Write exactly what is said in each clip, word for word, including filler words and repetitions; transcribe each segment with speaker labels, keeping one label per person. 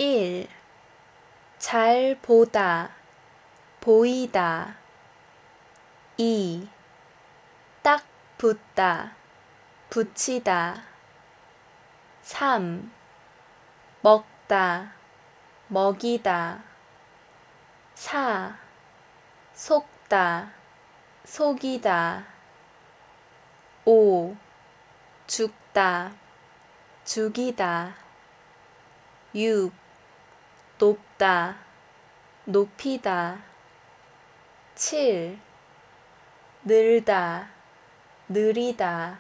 Speaker 1: 일. 잘 보다, 보이다. 이. 딱 붙다, 붙이다. 삼. 먹다, 먹이다. 사. 속다, 속이다. 오. 죽다, 죽이다. 육. 높다, 높이다. 칠. 늘다, 느리다.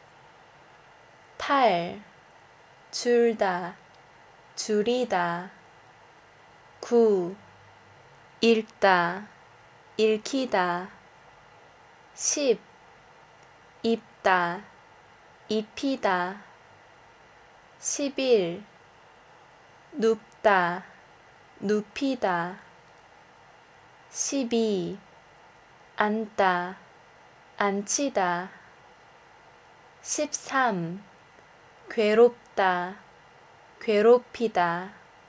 Speaker 1: 팔. 줄다, 줄이다. 구. 읽다, 읽히다. 십. 입다, 입히다. 십일. 눕다, 눕히다. 십이. 앉다, 앉히다. 십삼. 괴롭다, 괴롭히다.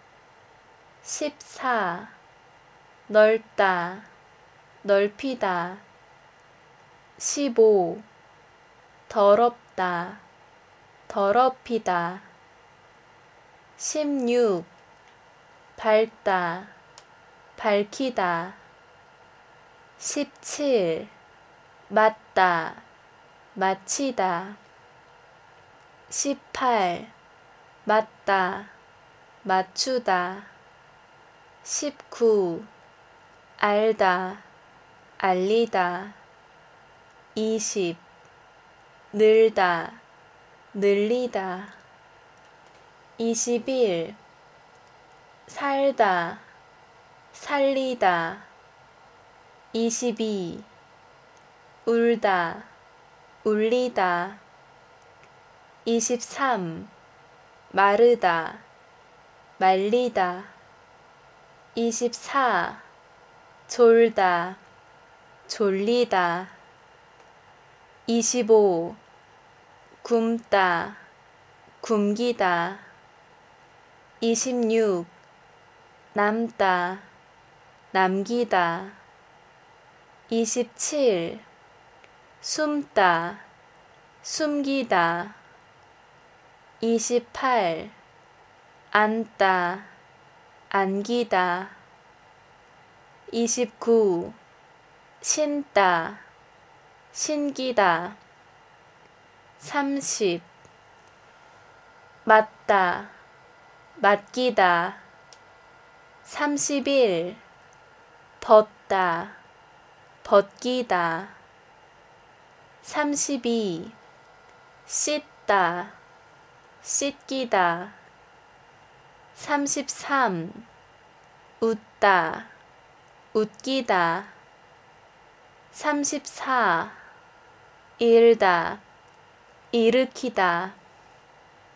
Speaker 1: 십사. 넓다, 넓히다. 십오. 더럽다, 더럽히다. 십육. 밝다, 밝히다. 십칠. 맞다, 맞히다. 십팔. 맞다, 맞추다. 십구. 알다, 알리다. 이십. 늘다, 늘리다. 이십일. 살다, 살리다. 이십이. 울다, 울리다. 이십삼. 마르다, 말리다. 이십사. 졸다, 졸리다. 이십오. 굶다, 굶기다. 이십육. 남다, 남기다. 이십칠. 숨다, 숨기다. 이십팔. 앉다, 안기다. 이십구. 신다, 신기다. 삼십. 맞다, 맡기다. 삼십일. 벗다, 벗기다. 삼십이. 씻다, 씻기다. 삼십삼. 웃다, 웃기다. 삼십사. 일다, 일으키다.